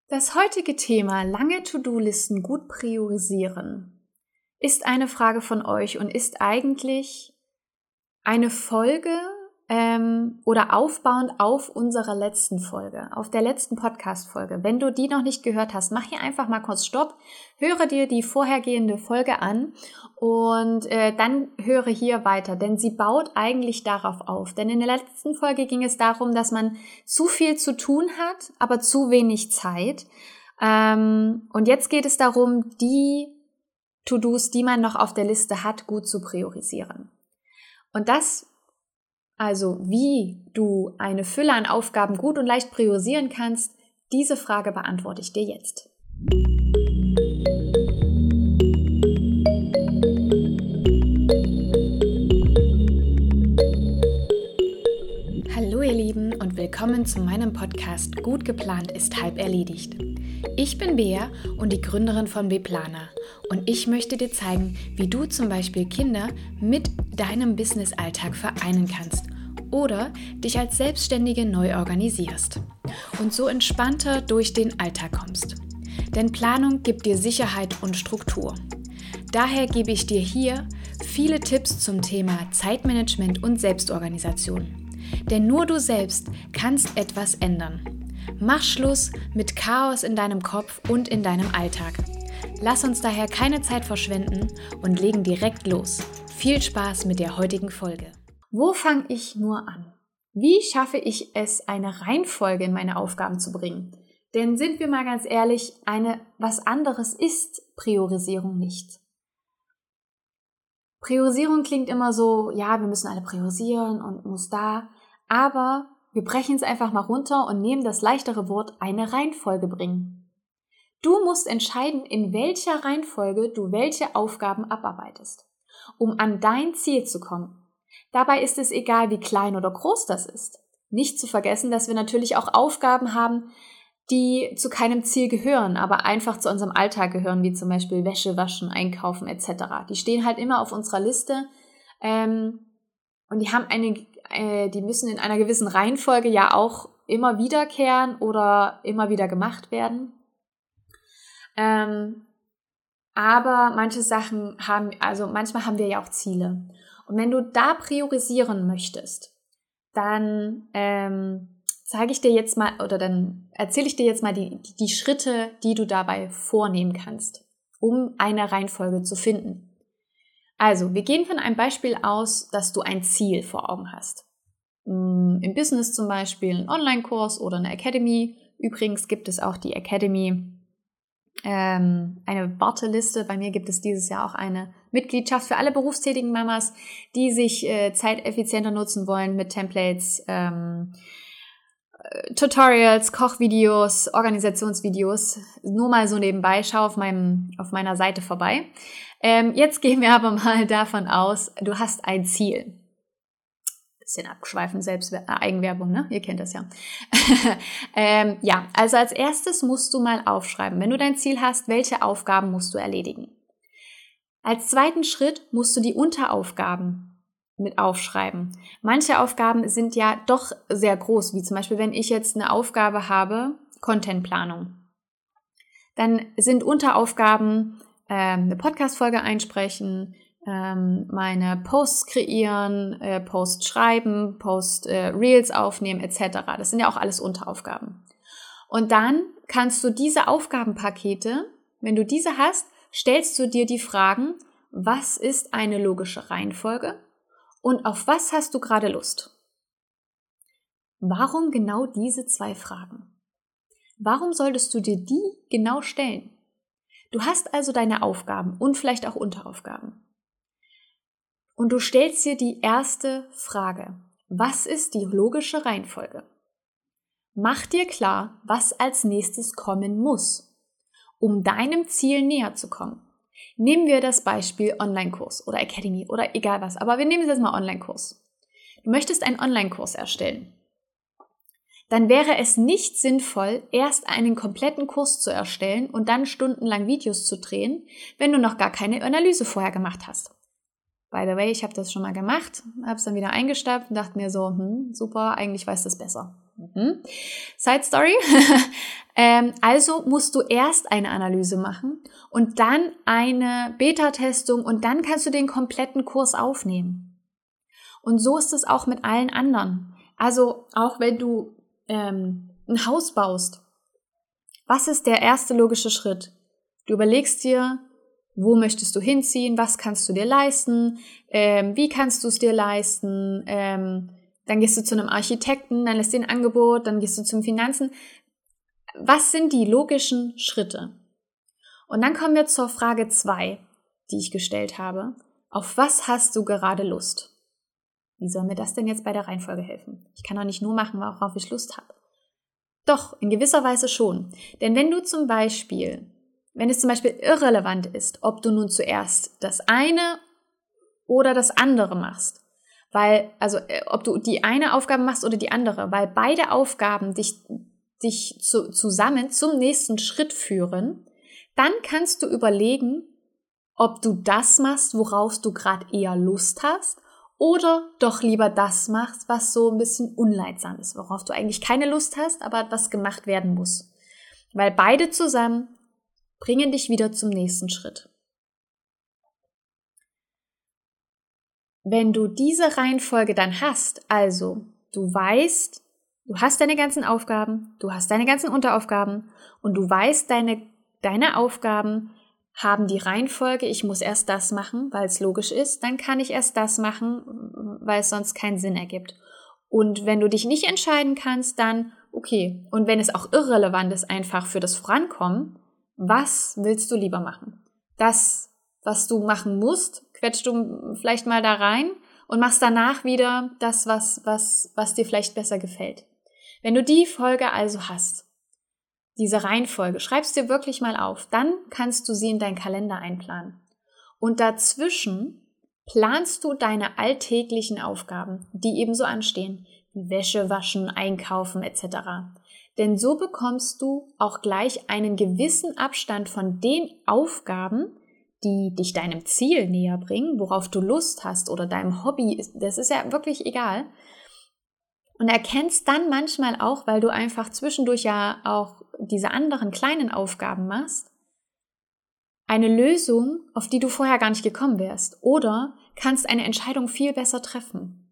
Das heutige Thema lange To-Do-Listen gut priorisieren ist eine Frage von euch und ist eigentlich eine Folge oder aufbauend auf unserer letzten Folge, auf der letzten Podcast-Folge. Wenn du die noch nicht gehört hast, mach hier einfach mal kurz Stopp, höre dir die vorhergehende Folge an und dann höre hier weiter, denn sie baut eigentlich darauf auf. Denn in der letzten Folge ging es darum, dass man zu viel zu tun hat, aber zu wenig Zeit. Und jetzt geht es darum, die To-Dos, die man noch auf der Liste hat, gut zu priorisieren. Und das also wie du eine Fülle an Aufgaben gut und leicht priorisieren kannst, diese Frage beantworte ich dir jetzt. Hallo ihr Lieben und willkommen zu meinem Podcast Gut geplant ist halb erledigt. Ich bin Bea und die Gründerin von Beplaner und ich möchte dir zeigen, wie du zum Beispiel Kinder mit deinem Business-Alltag vereinen kannst oder dich als Selbstständige neu organisierst und so entspannter durch den Alltag kommst. Denn Planung gibt dir Sicherheit und Struktur. Daher gebe ich dir hier viele Tipps zum Thema Zeitmanagement und Selbstorganisation. Denn nur du selbst kannst etwas ändern. Mach Schluss mit Chaos in deinem Kopf und in deinem Alltag. Lass uns daher keine Zeit verschwenden und legen direkt los. Viel Spaß mit der heutigen Folge. Wo fange ich nur an? Wie schaffe ich es, eine Reihenfolge in meine Aufgaben zu bringen? Denn sind wir mal ganz ehrlich, was anderes ist Priorisierung nicht. Priorisierung klingt immer so, ja, wir müssen alle priorisieren und muss da, aber wir brechen es einfach mal runter und nehmen das leichtere Wort eine Reihenfolge bringen. Du musst entscheiden, in welcher Reihenfolge du welche Aufgaben abarbeitest, um an dein Ziel zu kommen. Dabei ist es egal, wie klein oder groß das ist. Nicht zu vergessen, dass wir natürlich auch Aufgaben haben, die zu keinem Ziel gehören, aber einfach zu unserem Alltag gehören, wie zum Beispiel Wäsche waschen, einkaufen etc. Die stehen halt immer auf unserer Liste und die müssen in einer gewissen Reihenfolge ja auch immer wiederkehren oder immer wieder gemacht werden. Aber manchmal haben wir ja auch Ziele. Und wenn du da priorisieren möchtest, dann erzähle ich dir jetzt mal die Schritte, die du dabei vornehmen kannst, um eine Reihenfolge zu finden. Also, wir gehen von einem Beispiel aus, dass du ein Ziel vor Augen hast. Im Business zum Beispiel ein Online-Kurs oder eine Academy. Übrigens gibt es auch die Academy, eine Warteliste. Bei mir gibt es dieses Jahr auch eine Mitgliedschaft für alle berufstätigen Mamas, die sich zeiteffizienter nutzen wollen mit Templates, Tutorials, Kochvideos, Organisationsvideos. Nur mal so nebenbei, schau auf meiner Seite vorbei. Jetzt gehen wir aber mal davon aus, du hast ein Ziel. Bisschen abgeschweifen, Eigenwerbung, ne? Ihr kennt das ja. Also als erstes musst du mal aufschreiben, wenn du dein Ziel hast, welche Aufgaben musst du erledigen. Als zweiten Schritt musst du die Unteraufgaben mit aufschreiben. Manche Aufgaben sind ja doch sehr groß, wie zum Beispiel, wenn ich jetzt eine Aufgabe habe, Contentplanung. Dann sind Unteraufgaben eine Podcast-Folge einsprechen, meine Posts kreieren, Posts schreiben, Reels aufnehmen etc. Das sind ja auch alles Unteraufgaben. Und dann kannst du diese Aufgabenpakete, wenn du diese hast, stellst du dir die Fragen, was ist eine logische Reihenfolge und auf was hast du gerade Lust? Warum genau diese 2 Fragen? Warum solltest du dir die genau stellen? Du hast also deine Aufgaben und vielleicht auch Unteraufgaben. Und du stellst dir die erste Frage. Was ist die logische Reihenfolge? Mach dir klar, was als nächstes kommen muss, um deinem Ziel näher zu kommen. Nehmen wir das Beispiel Online-Kurs oder Academy oder egal was, aber wir nehmen jetzt mal Online-Kurs. Du möchtest einen Online-Kurs erstellen. Dann wäre es nicht sinnvoll, erst einen kompletten Kurs zu erstellen und dann stundenlang Videos zu drehen, wenn du noch gar keine Analyse vorher gemacht hast. By the way, ich habe das schon mal gemacht, habe es dann wieder eingestampft und dachte mir so, super, eigentlich weiß das besser. Side Story. Also musst du erst eine Analyse machen und dann eine Beta-Testung und dann kannst du den kompletten Kurs aufnehmen. Und so ist es auch mit allen anderen. Also auch wenn du ein Haus baust, was ist der erste logische Schritt? Du überlegst dir, wo möchtest du hinziehen, was kannst du dir leisten, wie kannst du es dir leisten, dann gehst du zu einem Architekten, dann lässt du ein Angebot, dann gehst du zum Finanzen. Was sind die logischen Schritte? Und dann kommen wir zur Frage 2, die ich gestellt habe. Auf was hast du gerade Lust? Wie soll mir das denn jetzt bei der Reihenfolge helfen? Ich kann doch nicht nur machen, worauf ich Lust habe. Doch, in gewisser Weise schon. Denn wenn es zum Beispiel irrelevant ist, ob du nun zuerst das eine oder das andere machst, ob du die eine Aufgabe machst oder die andere, weil beide Aufgaben dich zusammen zum nächsten Schritt führen, dann kannst du überlegen, ob du das machst, worauf du gerade eher Lust hast, oder doch lieber das machst, was so ein bisschen unleidsam ist, worauf du eigentlich keine Lust hast, aber was gemacht werden muss. Weil beide zusammen bringen dich wieder zum nächsten Schritt. Wenn du diese Reihenfolge dann hast, also du weißt, du hast deine ganzen Aufgaben, du hast deine ganzen Unteraufgaben und du weißt, deine Aufgaben haben die Reihenfolge, ich muss erst das machen, weil es logisch ist, dann kann ich erst das machen, weil es sonst keinen Sinn ergibt. Und wenn du dich nicht entscheiden kannst, dann okay. Und wenn es auch irrelevant ist, einfach für das Vorankommen, was willst du lieber machen? Das, was du machen musst, quetschst du vielleicht mal da rein und machst danach wieder das, was dir vielleicht besser gefällt. Wenn du die Folge also hast, diese Reihenfolge, schreibst dir wirklich mal auf, dann kannst du sie in deinen Kalender einplanen. Und dazwischen planst du deine alltäglichen Aufgaben, die ebenso anstehen, wie Wäsche waschen, einkaufen etc. Denn so bekommst du auch gleich einen gewissen Abstand von den Aufgaben, die dich deinem Ziel näher bringen, worauf du Lust hast oder deinem Hobby, das ist ja wirklich egal. Und erkennst dann manchmal auch, weil du einfach zwischendurch ja auch diese anderen kleinen Aufgaben machst, eine Lösung, auf die du vorher gar nicht gekommen wärst. Oder kannst eine Entscheidung viel besser treffen.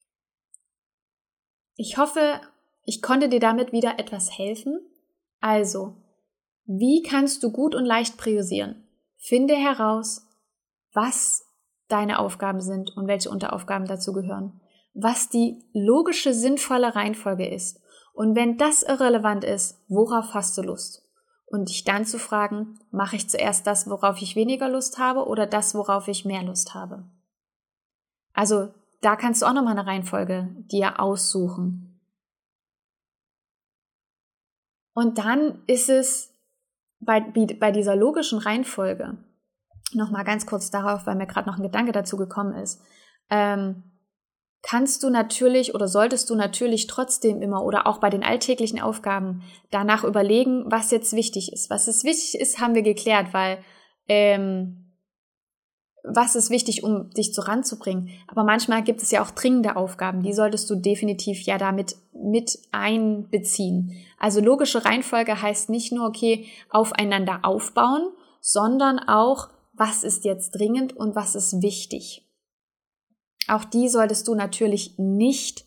Ich hoffe, ich konnte dir damit wieder etwas helfen. Also, wie kannst du gut und leicht priorisieren? Finde heraus, was deine Aufgaben sind und welche Unteraufgaben dazu gehören. Was die logische, sinnvolle Reihenfolge ist. Und wenn das irrelevant ist, worauf hast du Lust? Und dich dann zu fragen, mache ich zuerst das, worauf ich weniger Lust habe oder das, worauf ich mehr Lust habe? Also da kannst du auch nochmal eine Reihenfolge dir aussuchen. Und dann ist es bei dieser logischen Reihenfolge, nochmal ganz kurz darauf, weil mir gerade noch ein Gedanke dazu gekommen ist, kannst du natürlich oder solltest du natürlich trotzdem immer oder auch bei den alltäglichen Aufgaben danach überlegen, was jetzt wichtig ist. Was es wichtig ist, haben wir geklärt, weil was ist wichtig, um dich voranzubringen. Aber manchmal gibt es ja auch dringende Aufgaben, die solltest du definitiv ja damit mit einbeziehen. Also logische Reihenfolge heißt nicht nur, okay, aufeinander aufbauen, sondern auch, was ist jetzt dringend und was ist wichtig. Auch die solltest du natürlich nicht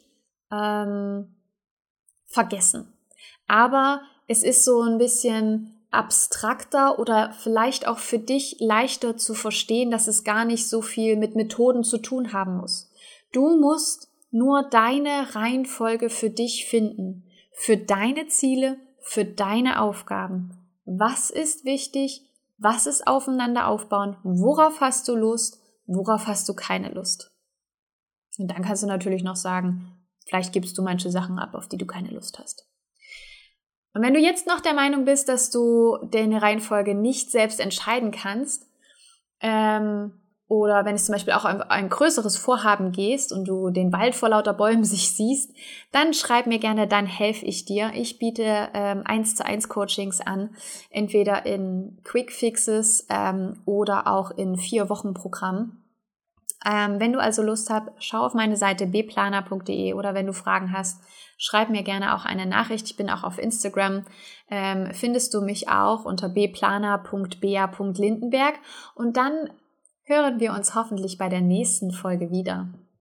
vergessen. Aber es ist so ein bisschen abstrakter oder vielleicht auch für dich leichter zu verstehen, dass es gar nicht so viel mit Methoden zu tun haben muss. Du musst nur deine Reihenfolge für dich finden, für deine Ziele, für deine Aufgaben. Was ist wichtig? Was ist aufeinander aufbauen? Worauf hast du Lust? Worauf hast du keine Lust? Und dann kannst du natürlich noch sagen, vielleicht gibst du manche Sachen ab, auf die du keine Lust hast. Und wenn du jetzt noch der Meinung bist, dass du deine Reihenfolge nicht selbst entscheiden kannst, oder wenn es zum Beispiel auch ein größeres Vorhaben gehst und du den Wald vor lauter Bäumen sich siehst, dann schreib mir gerne, dann helfe ich dir. Ich biete 1:1 Coachings an, entweder in Quick Fixes oder auch in 4-Wochen-Programm. Wenn du also Lust hast, schau auf meine Seite bplaner.de oder wenn du Fragen hast, schreib mir gerne auch eine Nachricht. Ich bin auch auf Instagram. Findest du mich auch unter bplaner.bea.lindenberg und dann hören wir uns hoffentlich bei der nächsten Folge wieder.